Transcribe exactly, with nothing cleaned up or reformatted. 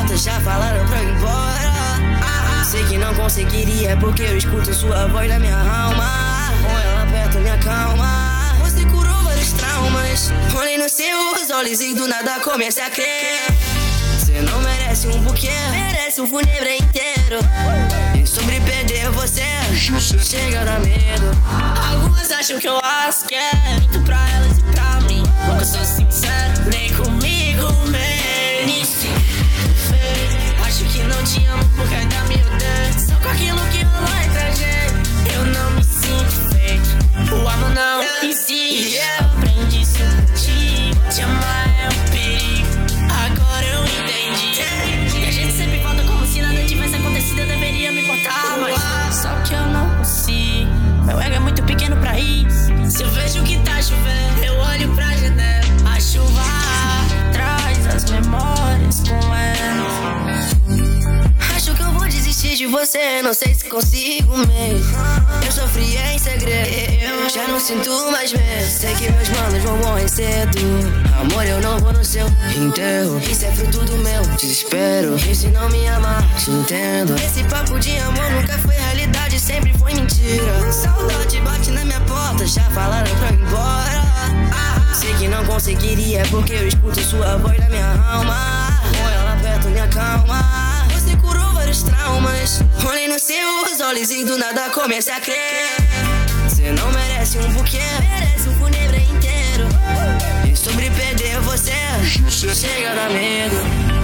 porta, já falaram pra eu ir embora. Sei que não conseguiria porque eu escuto sua voz na minha alma. Com ela perto me acalma. Você curou vários traumas. Olhei nos seus olhos e do nada comecei a crer. Você não merece um buquê, merece um fúnebre inteiro. E sobre perder você, chega a dar medo. Algumas acham que eu acho que é muito pra elas e pra mim. Nunca sou sincero, nem comigo mesmo. Acho que não te amo porque ainda me odeio. Só com aquilo que rolou entre a gente, eu não me sinto feito. O amor não existe. Eu aprendi isso contigo. Te amar é um perigo. Agora eu entendi. E a gente sempre volta como se nada tivesse acontecido. Eu deveria me importar, mas só que eu não consigo. Meu ego é muito pequeno pra isso. Se eu vejo que tá chovendo, eu olho pra janela. A chuva traz as memórias com ela. Acho que eu vou desistir de você, não sei se consigo mesmo. Eu sofri em segredo, já não sinto mais medo. Sei que meus manos vão morrer cedo. Amor, eu não vou no seu enterro. Isso é fruto do meu desespero. E se não me amar, te entendo. Esse papo de amor nunca foi realidade, sempre foi mentira. Saudade bate na minha porta, já falaram pra eu ir embora. Sei que não conseguiria porque eu escuto sua voz na minha alma. Com ela perto me acalma. Você curou vários traumas. Olhei nos seus olhos e do nada comecei a crer. Você não merece um buquê, merece um fúnebre inteiro. E sobre perder você, chega a dar medo.